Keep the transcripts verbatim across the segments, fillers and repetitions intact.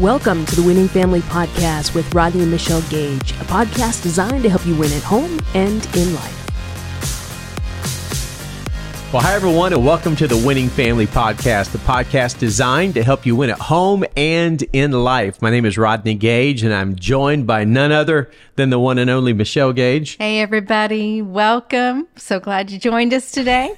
Welcome to the Winning Family Podcast with Rodney and Michelle Gage, a podcast designed to help you win at home and in life. Well, hi, everyone, and welcome to the Winning Family Podcast, the podcast designed to help you win at home and in life. My name is Rodney Gage, and I'm joined by none other than the one and only Michelle Gage. Hey, everybody. Welcome. So glad you joined us today.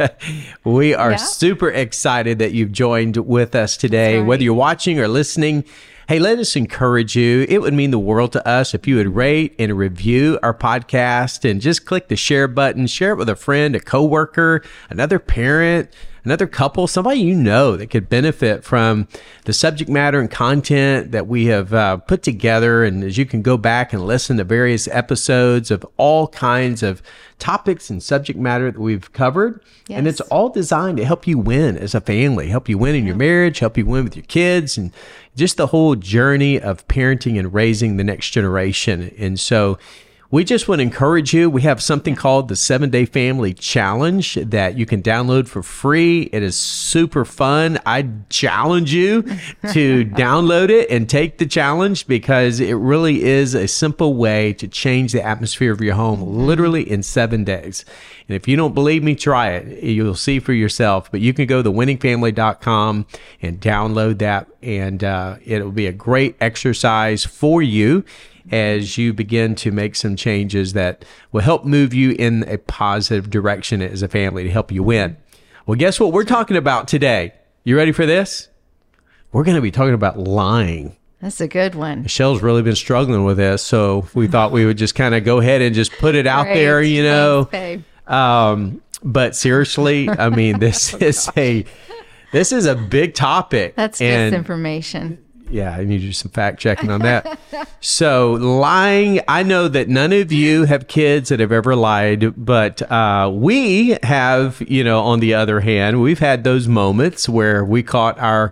We are Yeah. super excited that you've joined with us today. That's right. Whether you're watching or listening, hey, let us encourage you. It would mean the world to us if you would rate and review our podcast and just click the share button. Share it with a friend, a coworker, another parent, another couple, somebody you know that could benefit from the subject matter and content that we have uh, put together. And as you can go back and listen to various episodes of all kinds of topics and subject matter that we've covered. Yes. And it's all designed to help you win as a family, help you win in your marriage, help you win with your kids, and just the whole journey of parenting and raising the next generation. And so we just want to encourage you. We have something called the seven-day family challenge that you can download for free. It is super fun. I challenge you to download it and take the challenge because it really is a simple way to change the atmosphere of your home literally in seven days. And if you don't believe me, try it. You'll see for yourself. But you can go to winning family dot com and download that. And uh, it'll be a great exercise for you as you begin to make some changes that will help move you in a positive direction as a family to help you win. Well, guess what we're talking about today? You ready for this? We're going to be talking about lying. That's a good one. Michelle's really been struggling with this, so we thought we would just kind of go ahead and just put it out Great. there, you know. Thanks, babe. Um, but seriously, I mean, this is a this is a big topic. That's and misinformation. yeah, I need to do some fact checking on that. So lying, I know that none of you have kids that have ever lied, but uh, we have, you know, on the other hand, we've had those moments where we caught our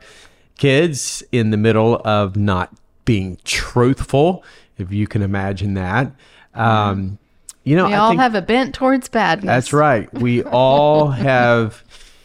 kids in the middle of not being truthful, if you can imagine that. Um, you know, We I all think have a bent towards badness. that's right. We all have.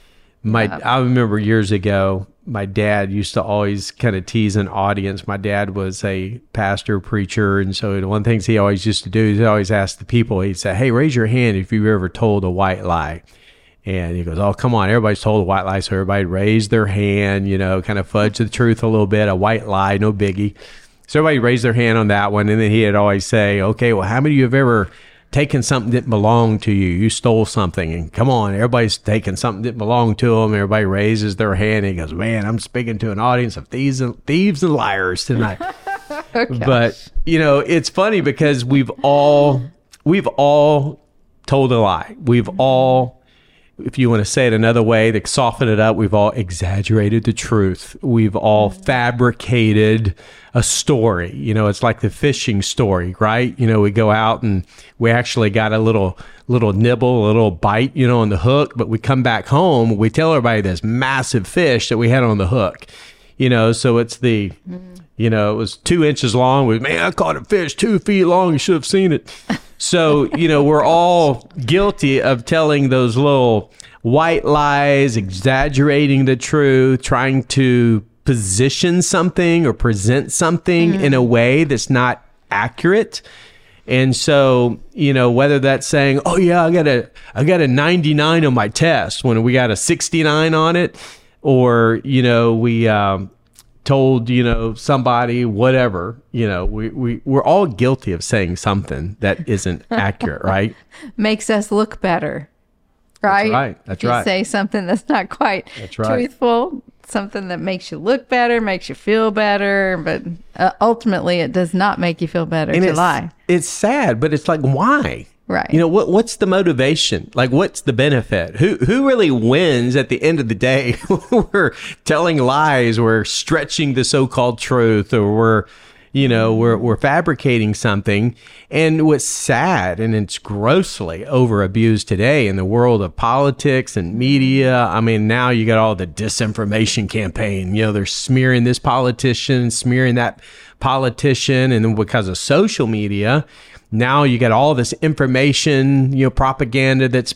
My, Yeah. I remember years ago, my dad used to always kind of tease an audience. My dad was a pastor, preacher, and so one of the things he always used to do is he always ask the people, he'd say, hey, raise your hand if you've ever told a white lie. And he goes, oh, come on, everybody's told a white lie. So everybody raised their hand, you know, kind of fudge the truth a little bit, a white lie, no biggie. So everybody raised their hand on that one. And then he'd always say, okay, well, how many of you have ever taken something that belonged to you? You stole something, and come on, everybody's taking something that belonged to them. Everybody raises their hand, and he goes, man, I'm speaking to an audience of thieves and, thieves and liars tonight. Okay. But, you know, it's funny because we've all, we've all told a lie. We've all, if you want to say it another way, to soften it up, we've all exaggerated the truth. We've all fabricated a story. You know, it's like the fishing story, right? You know, we go out and we actually got a little little nibble, a little bite, you know, on the hook, but we come back home, we tell everybody this massive fish that we had on the hook. You know, so it's the, you know, it was two inches long. We, man, I caught a fish two feet long. You should have seen it. So, you know, we're all guilty of telling those little white lies, exaggerating the truth, trying to position something or present something in a way that's not accurate. And so, you know, whether that's saying, oh yeah, I got a, I got a ninety-nine on my test when we got a sixty-nine on it, or, you know, we, um, told, you know, somebody, whatever, you know, we, we, we're all guilty of saying something that isn't accurate, right? Makes us look better. Right? That's right. That's If you right. say something that's not quite That's right. truthful, something that makes you look better, makes you feel better, but uh, ultimately it does not make you feel better And to it's, lie. it's sad, but it's like, why? Right. You know, what? what's the motivation? Like, what's the benefit? Who who really wins at the end of the day? We're telling lies, we're stretching the so-called truth, or we're, you know, we're we're fabricating something. And what's sad, and it's grossly over abused today in the world of politics and media. I mean, now you got all the disinformation campaign. You know, they're smearing this politician, smearing that politician, and then because of social media, now you got all this information, you know, propaganda that's,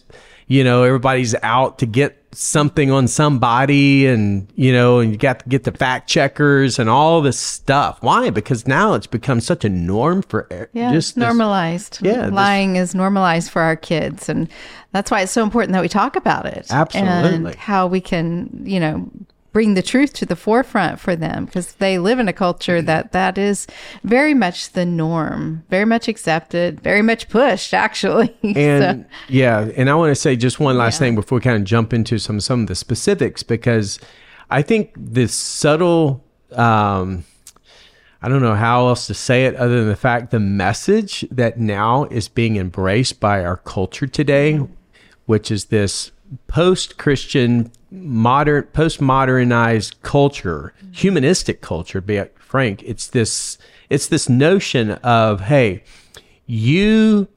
you know, everybody's out to get something on somebody, and, you know, and you got to get the fact checkers and all this stuff. Why? Because now it's become such a norm for yeah, just it's normalized. This, yeah, lying this, is normalized for our kids, and that's why it's so important that we talk about it. Absolutely. And how we can, you know, bring the truth to the forefront for them, because they live in a culture that that is very much the norm, very much accepted, very much pushed, actually. And so, yeah, and I want to say just one last Yeah. thing before we kind of jump into some some of the specifics, because I think this subtle, um, I don't know how else to say it other than the fact the message that now is being embraced by our culture today, which is this post-Christian, modern, post-modernized culture, humanistic culture, be frank. It's this, it's this notion of, hey, you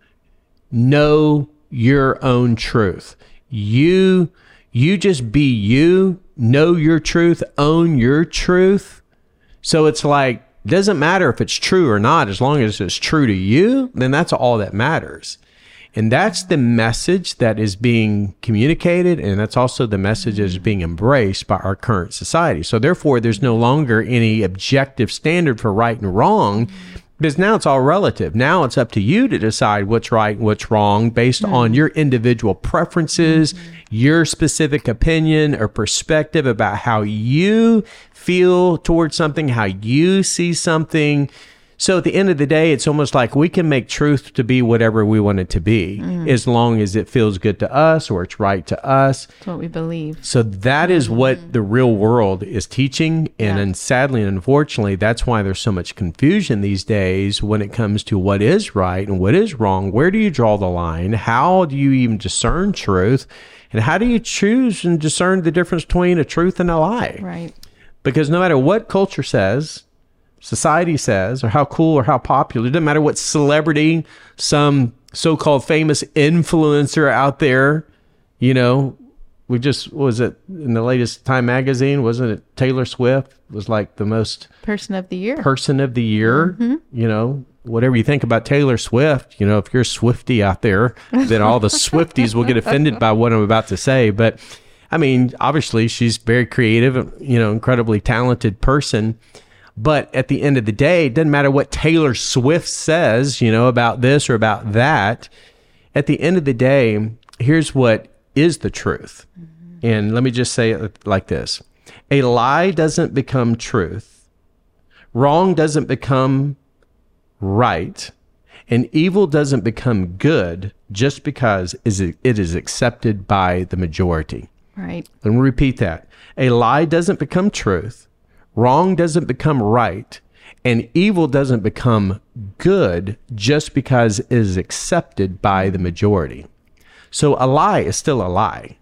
know your own truth. You, you just be you, know your truth, own your truth. So it's like, doesn't matter if it's true or not, as long as it's true to you, then that's all that matters. And that's the message that is being communicated, and that's also the message that is being embraced by our current society. So therefore, there's no longer any objective standard for right and wrong, because now it's all relative. Now it's up to you to decide what's right and what's wrong based mm. on your individual preferences, mm-hmm. your specific opinion or perspective about how you feel towards something, how you see something. So at the end of the day, it's almost like we can make truth to be whatever we want it to be, mm. as long as it feels good to us or it's right to us. That's what we believe. So that is what the real world is teaching. And, Yeah. and sadly and unfortunately, that's why there's so much confusion these days when it comes to what is right and what is wrong. Where do you draw the line? How do you even discern truth? And how do you choose and discern the difference between a truth and a lie? Right. Because no matter what culture says, society says, or how cool or how popular, it doesn't matter what celebrity, some so-called famous influencer out there, you know, we just, what was it in the latest Time magazine? Wasn't it Taylor Swift was like the most Person of the year. person of the year? Mm-hmm. You know, whatever you think about Taylor Swift, you know, if you're a Swiftie out there, then all the Swifties will get offended by what I'm about to say. But I mean, obviously she's very creative, you know, incredibly talented person. But at the end of the day, it doesn't matter what Taylor Swift says, you know, about this or about that. At the end of the day, here's what is the truth. Mm-hmm. And let me just say it like this. A lie doesn't become truth. Wrong doesn't become right. And evil doesn't become good just because it is accepted by the majority. Right. Let me repeat that. A lie doesn't become truth. Wrong doesn't become right, and evil doesn't become good just because it is accepted by the majority. So a lie is still a lie,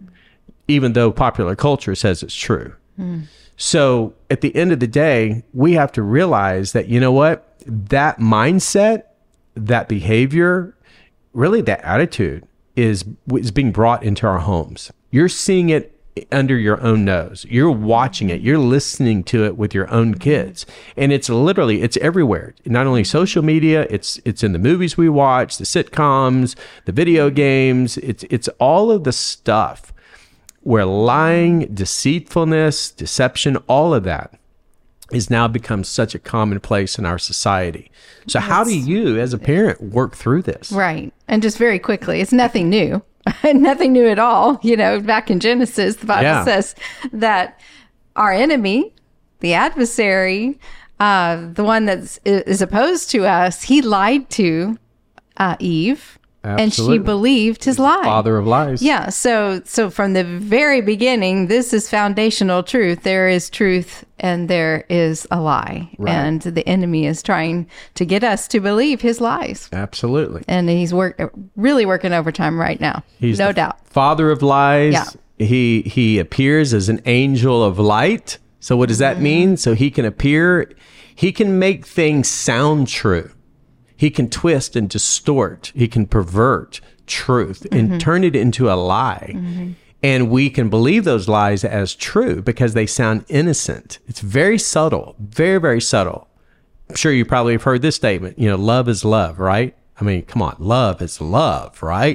even though popular culture says it's true. Mm. So at the end of the day, we have to realize that, you know what, that mindset, that behavior, really that attitude is, is being brought into our homes. You're seeing it under your own nose. You're watching it. You're listening to it with your own kids. And it's literally, it's everywhere. Not only social media, it's it's in the movies we watch, the sitcoms, the video games. It's it's all of the stuff where lying, deceitfulness, deception, all of that is now become such a commonplace in our society. So That's, how do you, as a parent, work through this? Right. And just very quickly, it's nothing new. Nothing new at all. You know, back in Genesis, the Bible Yeah. says that our enemy, the adversary, uh, the one that is opposed to us, he lied to uh, Eve, Absolutely. and she believed his lie. Father of lies. Yeah. So, so from the very beginning, this is foundational truth. There is truth and there is a lie. Right. And the enemy is trying to get us to believe his lies. Absolutely. And he's work really working overtime right now. He's no the doubt. Father of lies. Yeah. He he appears as an angel of light. So what does that Mm-hmm. mean? So he can appear, he can make things sound true. He can twist and distort. He can pervert truth and Mm-hmm. turn it into a lie. Mm-hmm. And we can believe those lies as true because they sound innocent. It's very subtle, very, very subtle. I'm sure you probably have heard this statement, you know, love is love, right? I mean, come on, love is love, right?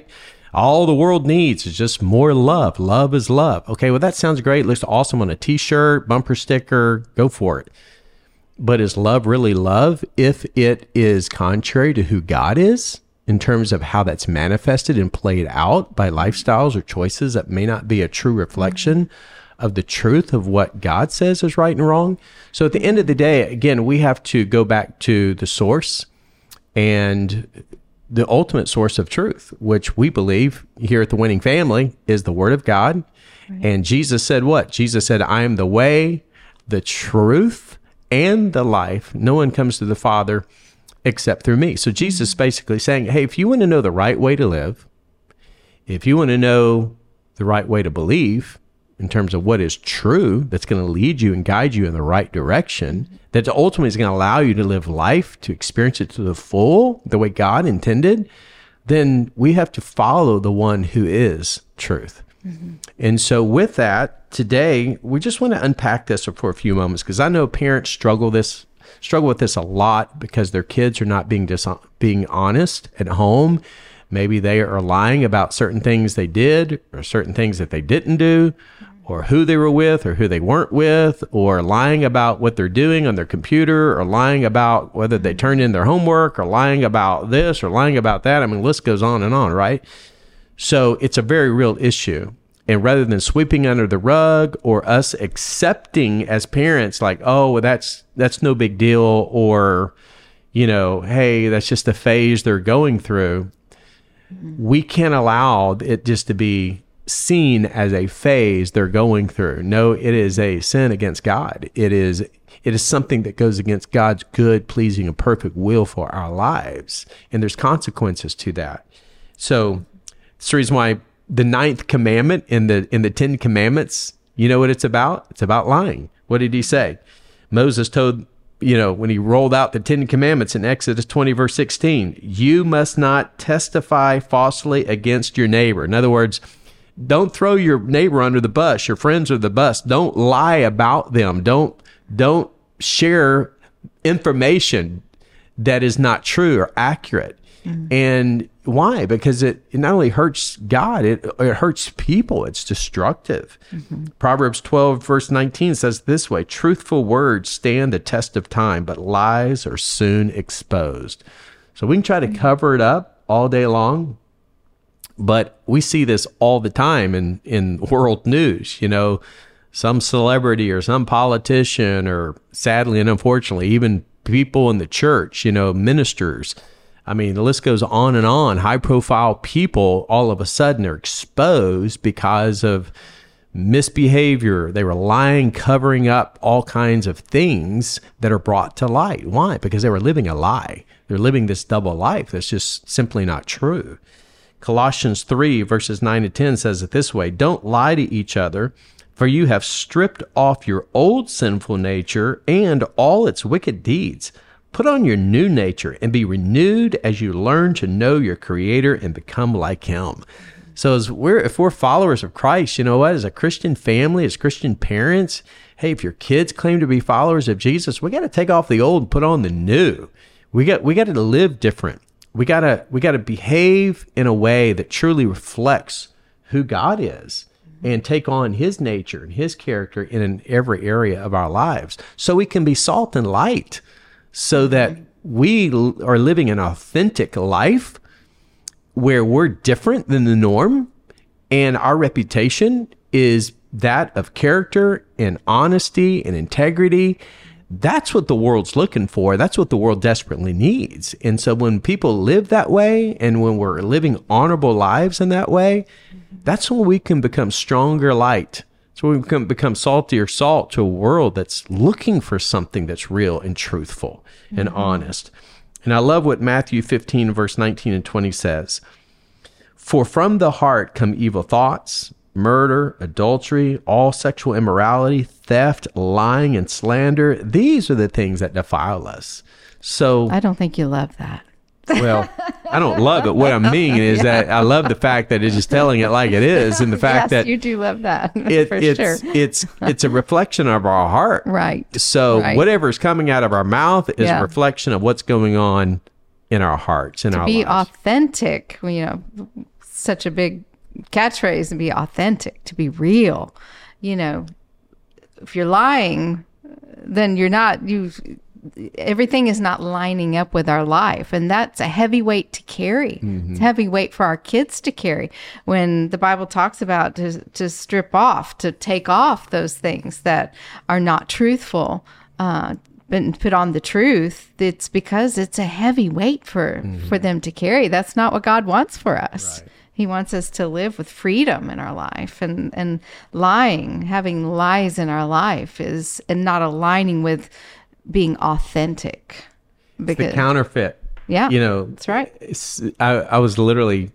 All the world needs is just more love. Love is love. Okay, well, that sounds great. Looks awesome on a t-shirt, bumper sticker. Go for it. But is love really love if it is contrary to who God is in terms of how that's manifested and played out by lifestyles or choices that may not be a true reflection of the truth of what God says is right and wrong? So at the end of the day, again, we have to go back to the source and the ultimate source of truth, which we believe here at the Winning Family is the Word of God. Right. And Jesus said what? Jesus said, I am the way, the truth, and the life. No one comes to the Father except through me. So Jesus is basically saying, hey, if you want to know the right way to live, if you want to know the right way to believe in terms of what is true, that's going to lead you and guide you in the right direction, that ultimately is going to allow you to live life, to experience it to the full, the way God intended, then we have to follow the one who is truth. Mm-hmm. And so with that, today, we just want to unpack this for a few moments, because I know parents struggle this, struggle with this a lot because their kids are not being dis- being honest at home. Maybe they are lying about certain things they did or certain things that they didn't do, or who they were with or who they weren't with, or lying about what they're doing on their computer, or lying about whether they turned in their homework, or lying about this or lying about that. I mean, the list goes on and on, right? So it's a very real issue. And rather than sweeping under the rug or us accepting as parents, like, oh, well, that's that's no big deal, or, you know, hey, that's just a phase they're going through, we can't allow it just to be seen as a phase they're going through. No, it is a sin against God. It is it is something that goes against God's good, pleasing, and perfect will for our lives. And there's consequences to that. So it's the reason why the ninth commandment in the in the Ten Commandments, you know what it's about? It's about lying. What did he say? Moses told, you know, when he rolled out the Ten Commandments in Exodus twenty, verse sixteen, you must not testify falsely against your neighbor. In other words, don't throw your neighbor under the bus, your friends under the bus. Don't lie about them. Don't don't share information that is not true or accurate. Mm-hmm. And why? Because it, it not only hurts God, it, it hurts people. It's destructive. Mm-hmm. Proverbs twelve, verse nineteen says this way, truthful words stand the test of time, but lies are soon exposed. So we can try to cover it up all day long, but we see this all the time in, in world news. You know, some celebrity or some politician, or sadly and unfortunately, even people in the church, you know, ministers. I mean, the list goes on and on. High profile people all of a sudden are exposed because of misbehavior. They were lying, covering up all kinds of things that are brought to light. Why? Because they were living a lie. They're living this double life that's just simply not true. Colossians three, verses nine to ten says it this way, don't lie to each other, for you have stripped off your old sinful nature and all its wicked deeds. Put on your new nature and be renewed as you learn to know your Creator and become like Him. So as we're, if we're followers of Christ, you know what, as a Christian family, as Christian parents, hey, if your kids claim to be followers of Jesus, we got to take off the old and put on the new. We got, we got to live different. We gotta we gotta behave in a way that truly reflects who God is, and take on His nature and His character in every area of our lives, so we can be salt and light, so that we are living an authentic life where we're different than the norm, and our reputation is that of character and honesty and integrity. That's what the world's looking for. That's what the world desperately needs. And so when people live that way, and when we're living honorable lives in that way, that's when we can become stronger light. So we can become saltier salt to a world that's looking for something that's real and truthful and mm-hmm. honest. And I love what Matthew fifteen, verse nineteen and twenty says. For from the heart come evil thoughts, murder, adultery, all sexual immorality, theft, lying, and slander. These are the things that defile us. So I don't think you love that. Well, I don't love it. What I mean is yeah. that I love the fact that it's just telling it like it is, and the fact yes, that you do love that it, for it's, sure. It's it's a reflection of our heart, right? So right. whatever is coming out of our mouth is yeah. a reflection of what's going on in our hearts, in to our be lives. Authentic, you know. such a big catchphrase, to be authentic, to be real. You know, if you're lying, then you're not, you, everything is not lining up with our life. And that's a heavy weight to carry. Mm-hmm. It's a heavy weight for our kids to carry. When the Bible talks about to, to strip off, to take off those things that are not truthful, uh, but put on the truth, it's because it's a heavy weight for, mm-hmm. for them to carry. That's not what God wants for us. Right. He wants us to live with freedom in our life, and, and lying, having lies in our life is, and not aligning with being authentic. Because, the counterfeit. Yeah. You know, that's right. I, I was literally,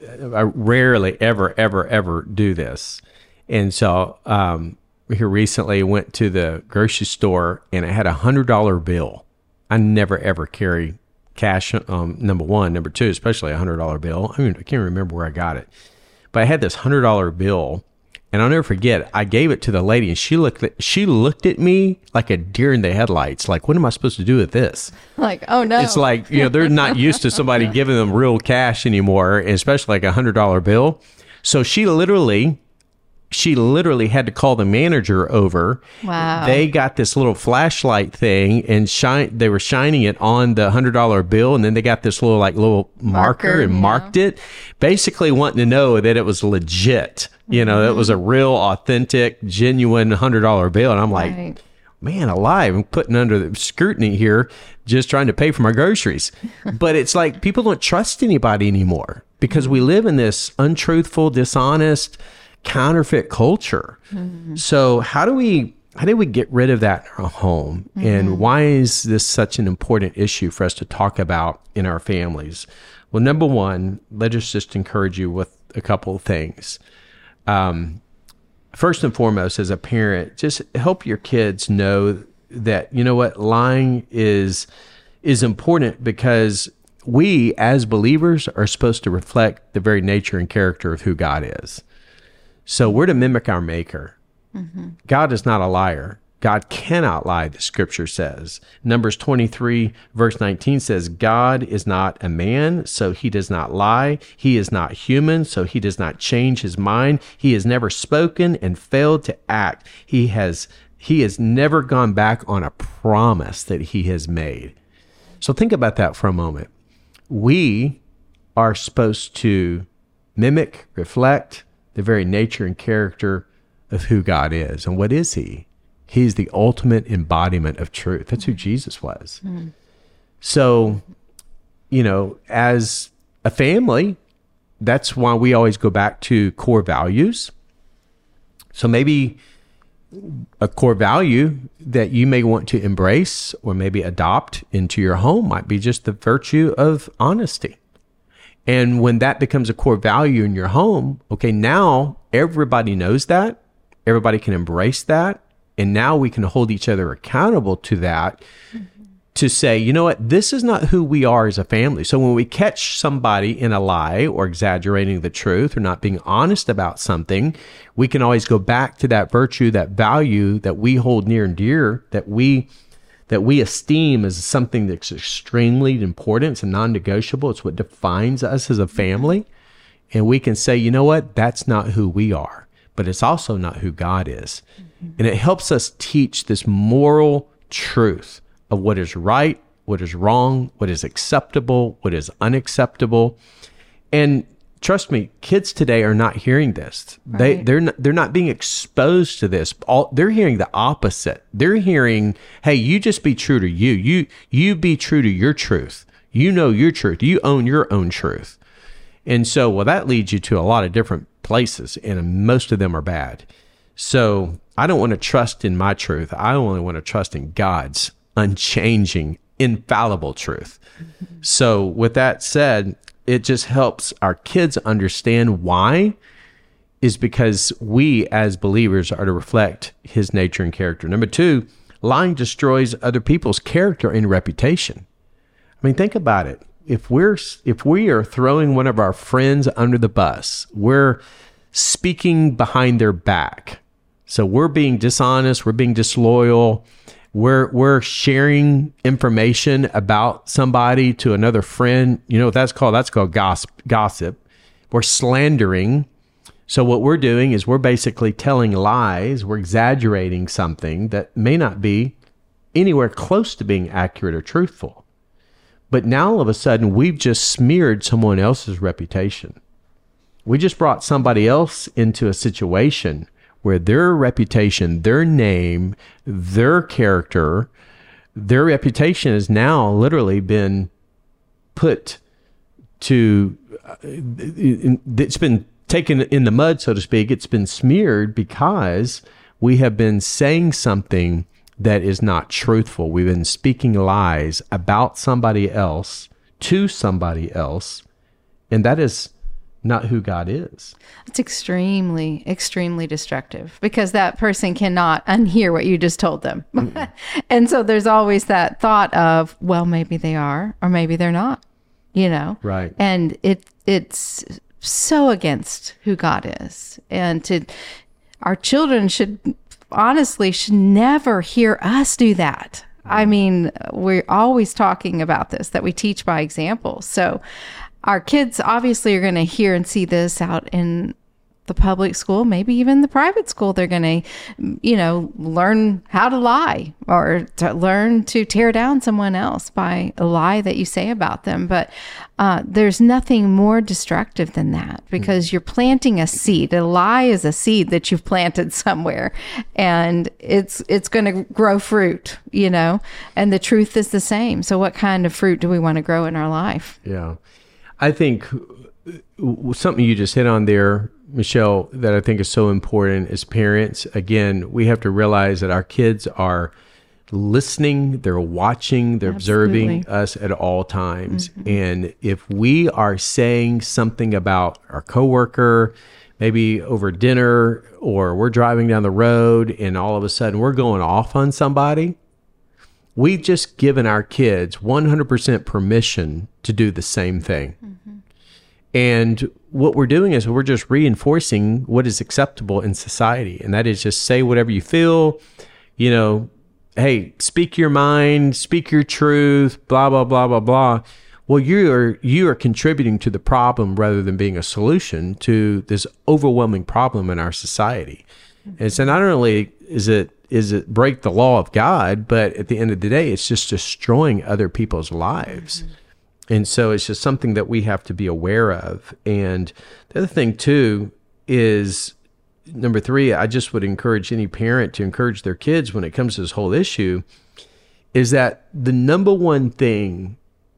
I rarely ever, ever, ever do this. And so, um, here recently went to the grocery store and I had a hundred dollar bill. I never ever carry cash, um, number one. Number two, especially a hundred dollar bill. I mean, I can't remember where I got it, but I had this hundred dollar bill, and I'll never forget. I gave it to the lady, and she looked at she looked at me like a deer in the headlights. Like, what am I supposed to do with this? Like, oh no! It's like, you know, they're not used to somebody giving them real cash anymore, especially like a hundred dollar bill. So she literally. She literally had to call the manager over. Wow. They got this little flashlight thing and shine. They were shining it on the hundred dollar bill, and then they got this little like little marker, marker and yeah. marked it, basically wanting to know that it was legit. You know, mm-hmm. it was a real, authentic, genuine hundred dollar bill. And I'm like, right. man, alive! I'm putting under the scrutiny here, just trying to pay for my groceries. But it's like people don't trust anybody anymore because we live in this untruthful, dishonest, counterfeit culture. Mm-hmm. So how do we how do we get rid of that in our home? Mm-hmm. And why is this such an important issue for us to talk about in our families? Well, number one, let us just encourage you with a couple of things. Um, first and foremost, as a parent, just help your kids know that, you know what, lying is is important because we as believers are supposed to reflect the very nature and character of who God is. So we're to mimic our Maker. Mm-hmm. God is not a liar. God cannot lie, the scripture says. Numbers twenty-three, verse nineteen says, God is not a man, so he does not lie. He is not human, so he does not change his mind. He has never spoken and failed to act. He has, he has never gone back on a promise that he has made. So think about that for a moment. We are supposed to mimic, reflect, the very nature and character of who God is. And what is he? He's the ultimate embodiment of truth. That's who Jesus was. Mm. So, you know, as a family, that's why we always go back to core values. So maybe a core value that you may want to embrace or maybe adopt into your home might be just the virtue of honesty. And when that becomes a core value in your home, okay, now everybody knows that. Everybody can embrace that. And now we can hold each other accountable to that, mm-hmm. to say, you know what, this is not who we are as a family. So when we catch somebody in a lie or exaggerating the truth or not being honest about something, we can always go back to that virtue, that value that we hold near and dear, that we that we esteem as something that's extremely important. It's a non-negotiable. It's what defines us as a family. And we can say, you know what, that's not who we are, but it's also not who God is. Mm-hmm. And it helps us teach this moral truth of what is right, what is wrong, what is acceptable, what is unacceptable. And trust me, kids today are not hearing this. Right. They they're not, they're not being exposed to this. All they're hearing the opposite. They're hearing, "Hey, you just be true to you. You you be true to your truth. You know your truth. You own your own truth." And so, well, that leads you to a lot of different places, and most of them are bad. So I don't want to trust in my truth. I only want to trust in God's unchanging, infallible truth. Mm-hmm. So with that said, it just helps our kids understand why is because we as believers are to reflect his nature and character. Number two, lying destroys other people's character and reputation. I mean, think about it. If we're if we are throwing one of our friends under the bus, we're speaking behind their back. So we're being dishonest, we're being disloyal, we're we're sharing information about somebody to another friend. You know what that's called? That's called gossip. Gossip. we're slandering. So what we're doing is we're basically telling lies. We're exaggerating something that may not be anywhere close to being accurate or truthful. But now all of a sudden, we've just smeared someone else's reputation. We just brought somebody else into a situation where their reputation, their name, their character, their reputation has now literally been put to, uh, it's been taken in the mud, so to speak. It's been smeared because we have been saying something that is not truthful. We've been speaking lies about somebody else to somebody else, and that is not who God is. It's extremely, extremely destructive because that person cannot unhear what you just told them. And so there's always that thought of, well, maybe they are, or maybe they're not, you know? Right. And it it's so against who God is. And to our children should honestly should never hear us do that. I mean, we're always talking about this, that we teach by example. So our kids obviously are going to hear and see this out in the public school, maybe even the private school. They're going to, you know, learn how to lie or to learn to tear down someone else by a lie that you say about them. But uh, there's nothing more destructive than that because mm. you're planting a seed. A lie is a seed that you've planted somewhere, and it's it's going to grow fruit, you know, and the truth is the same. So what kind of fruit do we want to grow in our life? Yeah. I think something you just hit on there, Michelle, that I think is so important as parents. Again, we have to realize that our kids are listening, they're watching, they're Absolutely. observing us at all times. Mm-hmm. And if we are saying something about our coworker, maybe over dinner, or we're driving down the road and all of a sudden we're going off on somebody, we've just given our kids one hundred percent permission to do the same thing. Mm-hmm. And what we're doing is we're just reinforcing what is acceptable in society. And that is just say whatever you feel, you know, hey, speak your mind, speak your truth, blah, blah, blah, blah, blah. Well, you are, you are contributing to the problem rather than being a solution to this overwhelming problem in our society. Mm-hmm. And so not only is it, is it break the law of God, but at the end of the day, it's just destroying other people's lives. Mm-hmm. And so it's just something that we have to be aware of. And the other thing too is, number three, I just would encourage any parent to encourage their kids when it comes to this whole issue, is that the number one thing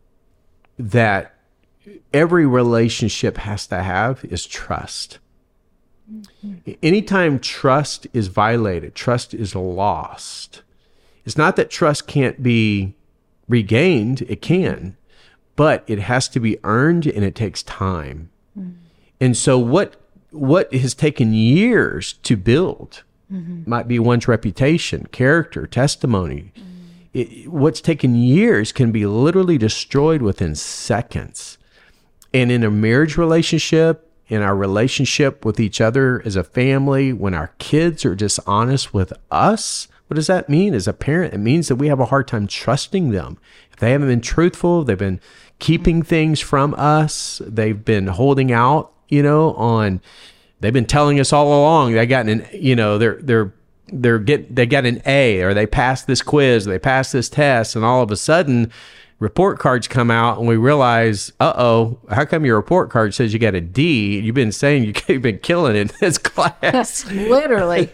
that every relationship has to have is trust. Mm-hmm. Anytime trust is violated, trust is lost. It's not that trust can't be regained, it can, but it has to be earned and it takes time. Mm-hmm. And so what what has taken years to build mm-hmm. might be one's reputation, character, testimony. Mm-hmm. It, what's taken years can be literally destroyed within seconds. And in a marriage relationship, in our relationship with each other as a family, when our kids are dishonest with us, what does that mean as a parent? It means that we have a hard time trusting them. If they haven't been truthful, they've been keeping things from us, they've been holding out, you know, on, they've been telling us all along, they got an, you know, they're, they're, they're get, they got an A, or they passed this quiz, or they passed this test, and all of a sudden report cards come out and we realize, uh-oh, how come your report card says you got a D? You've been saying you, you've been killing it in this class. Literally.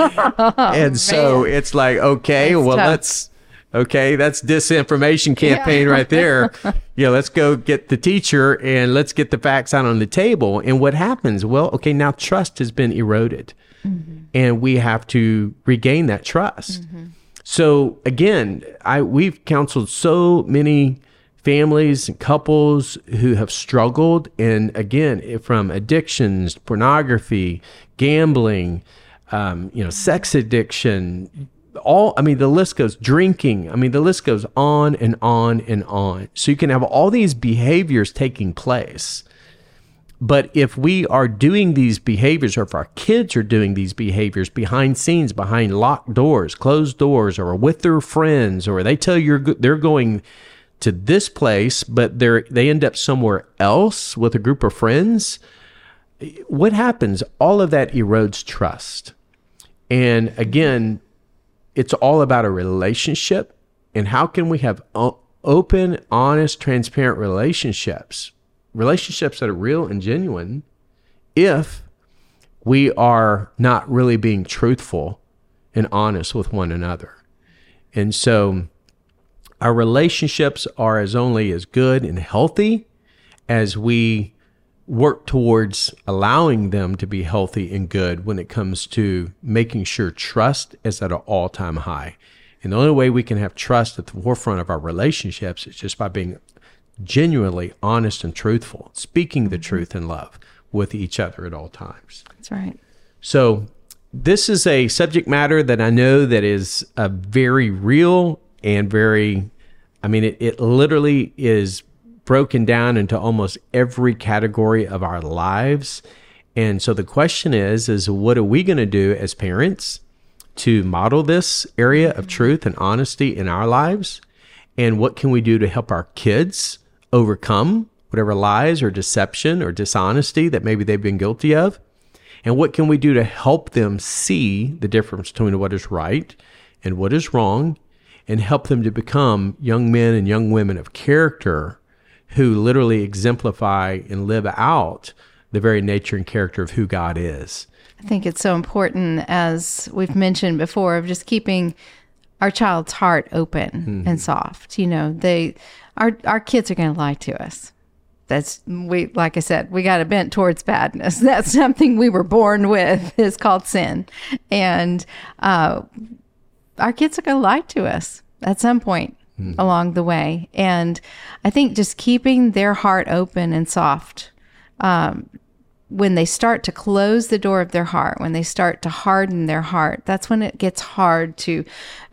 And so it's like, okay, that's well, tough. let's, okay, that's disinformation campaign yeah. right there. Yeah, let's go get the teacher and let's get the facts out on the table. And what happens? Well, okay, now trust has been eroded. Mm-hmm. And we have to regain that trust. Mm-hmm. So again, I we've counseled so many families and couples who have struggled, and again, from addictions, pornography, gambling, um, you know, sex addiction, all, I mean, the list goes, drinking. I mean, the list goes on and on and on. So you can have all these behaviors taking place. But if we are doing these behaviors, or if our kids are doing these behaviors behind scenes, behind locked doors, closed doors, or with their friends, or they tell you they're going to this place, but they're they end up somewhere else with a group of friends, what happens? All of that erodes trust. And again, it's all about a relationship. And how can we have o- open, honest, transparent relationships, relationships that are real and genuine, if we are not really being truthful and honest with one another? And so our relationships are as only as good and healthy as we work towards allowing them to be healthy and good when it comes to making sure trust is at an all-time high. And the only way we can have trust at the forefront of our relationships is just by being genuinely honest and truthful, speaking the truth in love with each other at all times. That's right. So this is a subject matter that I know that is a very real and very, I mean, it, it literally is broken down into almost every category of our lives. And so the question is, is what are we going to do as parents to model this area of truth and honesty in our lives? And what can we do to help our kids overcome whatever lies or deception or dishonesty that maybe they've been guilty of? And what can we do to help them see the difference between what is right and what is wrong, and help them to become young men and young women of character who literally exemplify and live out the very nature and character of who God is? I think it's so important, as we've mentioned before, of just keeping our child's heart open mm-hmm. and soft. You know, they, our our kids are going to lie to us. That's, we, like I said, we got a bent towards badness. That's something we were born with. It's called sin. And uh, our kids are going to lie to us at some point mm-hmm. along the way. And I think just keeping their heart open and soft, um, when they start to close the door of their heart, when they start to harden their heart, that's when it gets hard to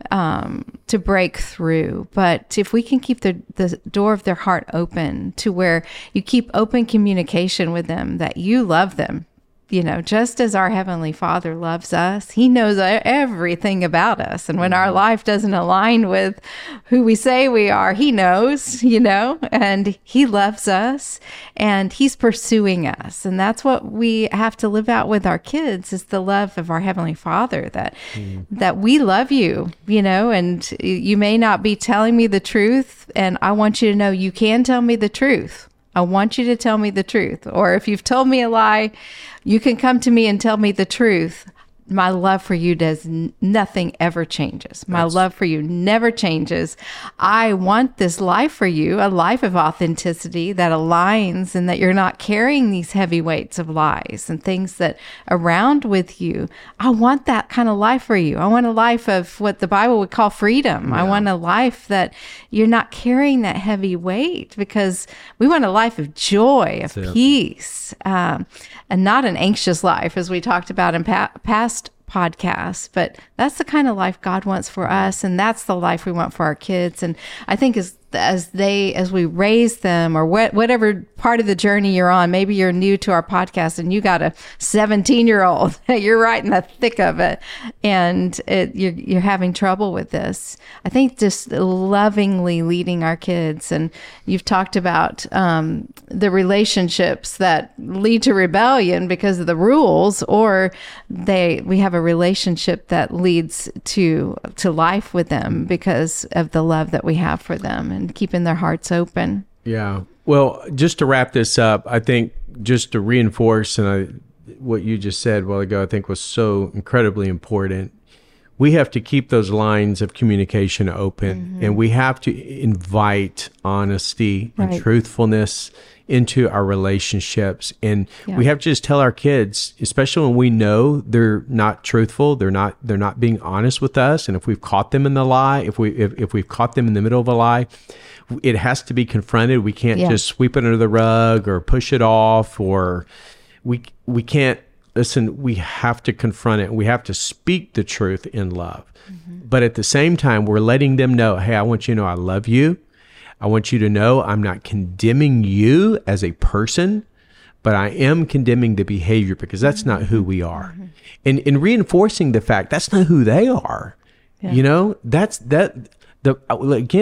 um, to break through. But if we can keep the, the door of their heart open to where you keep open communication with them, that you love them, you know, just as our Heavenly Father loves us, He knows everything about us. And when our life doesn't align with who we say we are, He knows, you know, and He loves us and He's pursuing us. And that's what we have to live out with our kids, is the love of our Heavenly Father, that, mm. that we love you, you know, and you may not be telling me the truth. And I want you to know you can tell me the truth. I want you to tell me the truth. Or if you've told me a lie, you can come to me and tell me the truth. My love for you does n- nothing ever changes. My That's... love for you never changes. I want this life for you, a life of authenticity that aligns, and that you're not carrying these heavy weights of lies and things that around with you. I want that kind of life for you. I want a life of what the Bible would call freedom. Yeah. I want a life that you're not carrying that heavy weight, because we want a life of joy, of That's peace, um, and not an anxious life, as we talked about in pa- past podcasts. But that's the kind of life God wants for us, and that's the life we want for our kids. And I think as as they as we raise them, or what, whatever part of the journey you're on, maybe you're new to our podcast and you got a seventeen year old, you're right in the thick of it, and it, you're you're having trouble with this. I think just lovingly leading our kids, and you've talked about um, the relationships that lead to rebellion because of the rules, or they we have a relationship that leads to to life with them because of the love that we have for them, and keeping their hearts open. Yeah. Well, just to wrap this up, I think just to reinforce, and I, what you just said a while ago, I think was so incredibly important. We have to keep those lines of communication open, mm-hmm. and we have to invite honesty and right. truthfulness into our relationships. And yeah. we have to just tell our kids, especially when we know they're not truthful, they're not they're not being honest with us, and if we've caught them in the lie, if we if, if we've caught them in the middle of a lie, it has to be confronted. We can't yeah. just sweep it under the rug or push it off, or we we can't listen. We have to confront it. We have to speak the truth in love. Mm-hmm. But at the same time, we're letting them know, hey, I want you to know I love you. I want you to know I'm not condemning you as a person, but I am condemning the behavior, because that's not who we are. Mm-hmm. And, and reinforcing the fact that's not who they are. Yeah. You know, that's that the again,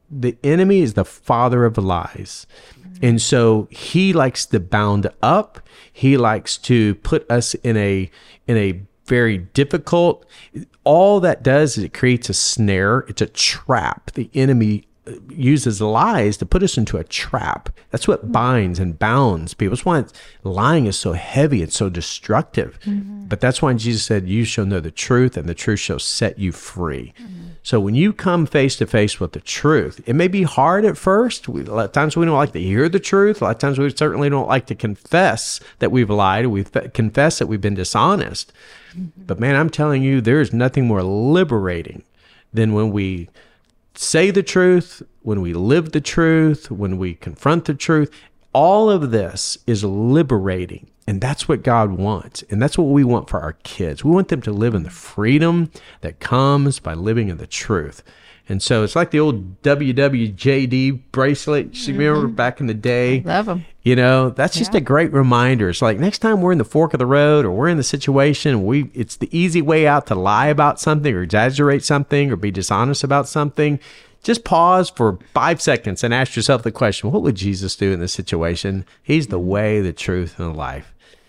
the enemy is the father of lies. And so he likes to bound up. He likes to put us in a in a very difficult. All that does is it creates a snare. It's a trap. The enemy uses lies to put us into a trap. That's what binds and bounds people. That's why lying is so heavy and so destructive. Mm-hmm. But that's why Jesus said, you shall know the truth, and the truth shall set you free. Mm-hmm. So when you come face to face with the truth, it may be hard at first. We, a lot of times we don't like to hear the truth. A lot of times we certainly don't like to confess that we've lied. We've confessed that we've been dishonest. Mm-hmm. But man, I'm telling you, there is nothing more liberating than when we say the truth, when we live the truth, when we confront the truth. All of this is liberating. And that's what God wants. And that's what we want for our kids. We want them to live in the freedom that comes by living in the truth. And so it's like the old W W J D bracelet. You remember mm-hmm. back in the day? I love them. You know, that's just yeah. a great reminder. It's like next time we're in the fork of the road or we're in the situation, we it's the easy way out to lie about something or exaggerate something or be dishonest about something. Just pause for five seconds and ask yourself the question, what would Jesus do in this situation? He's the way, the truth, and the life.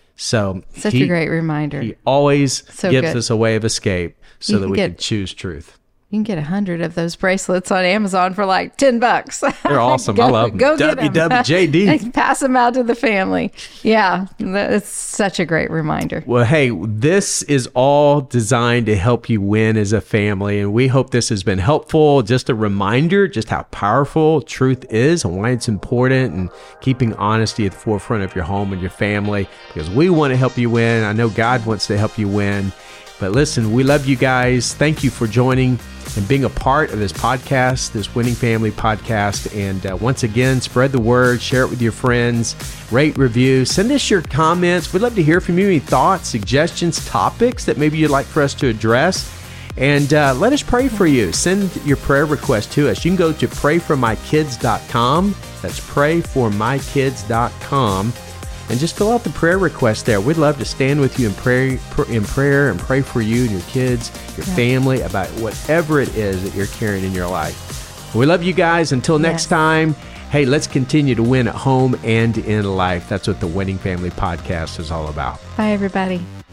So Such he, a great reminder. He always so gives good. us a way of escape so you that can we get, can choose truth. You can get a hundred of those bracelets on Amazon for like ten bucks. They're awesome. go, I love them. Go W W J D. Get them. Pass them out to the family. Yeah, it's such a great reminder. Well, hey, this is all designed to help you win as a family, and we hope this has been helpful. Just a reminder just how powerful truth is and why it's important, and keeping honesty at the forefront of your home and your family, because we want to help you win. I know God wants to help you win. But listen, we love you guys. Thank you for joining and being a part of this podcast, this Winning Family podcast. And uh, once again, spread the word, share it with your friends, rate, review, send us your comments. We'd love to hear from you, any thoughts, suggestions, topics that maybe you'd like for us to address. And uh, let us pray for you. Send your prayer request to us. You can go to pray for my kids dot com. That's pray for my kids dot com. And just fill out the prayer request there. We'd love to stand with you in prayer, in prayer and pray for you and your kids, your yeah. family, about whatever it is that you're carrying in your life. We love you guys. Until next yes. time, hey, let's continue to win at home and in life. That's what the Winning Family Podcast is all about. Bye, everybody.